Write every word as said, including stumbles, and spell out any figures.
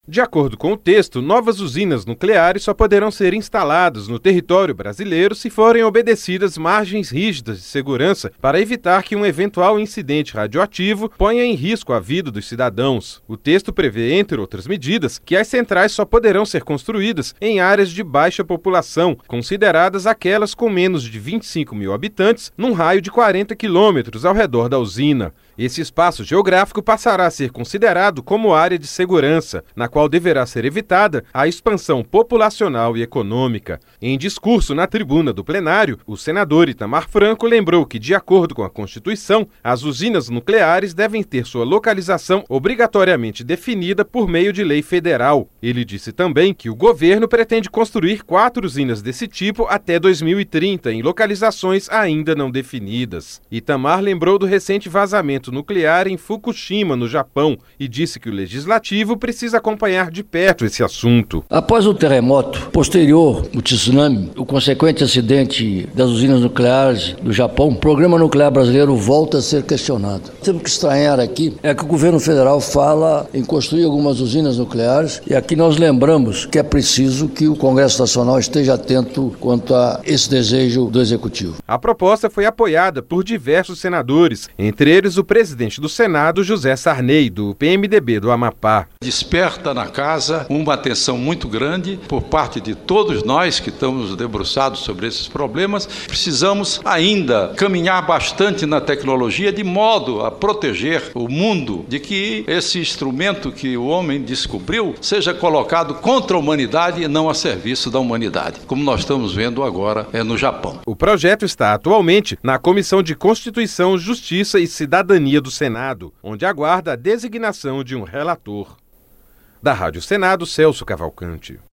De acordo com o texto, novas usinas nucleares só poderão ser instaladas no território brasileiro se forem obedecidas margens rígidas de segurança para evitar que um eventual incidente radioativo ponha em risco a vida dos cidadãos. O texto prevê, entre outras medidas, que as centrais só poderão ser construídas em áreas de baixa população, consideradas aquelas com menos de vinte e cinco mil habitantes, num raio de quarenta quilômetros ao redor da usina. Esse espaço geográfico passará a ser considerado como área de segurança, na qual deverá ser evitada a expansão populacional e econômica. Em discurso na tribuna do plenário, o senador Itamar Franco lembrou que, de acordo com a Constituição, as usinas nucleares devem ter sua localização obrigatoriamente definida por meio de lei federal. Ele disse também que o governo pretende construir quatro usinas desse tipo até dois mil e trinta, em localizações ainda não definidas. Itamar lembrou do recente vazamento nuclear em Fukushima, no Japão, e disse que o legislativo precisa acompanhar de perto esse assunto. Após o terremoto posterior, o tsunami, o consequente acidente das usinas nucleares do Japão, o programa nuclear brasileiro volta a ser questionado. Temos que estranhar aqui é que o governo federal fala em construir algumas usinas nucleares, e aqui nós lembramos que é preciso que o Congresso Nacional esteja atento quanto a esse desejo do Executivo. A proposta foi apoiada por diversos senadores, entre eles o presidente do Senado, José Sarney, do P M D B do Amapá. Desperta na casa uma atenção muito grande por parte de todos nós que estamos debruçados sobre esses problemas. Precisamos ainda caminhar bastante na tecnologia de modo a proteger o mundo de que esse instrumento que o homem descobriu seja colocado contra a humanidade e não a serviço da humanidade, como nós estamos vendo agora é no Japão. O projeto está atualmente na Comissão de Constituição, Justiça e Cidadania do Senado, onde aguarda a designação de um relator. Da Rádio Senado, Celso Cavalcante.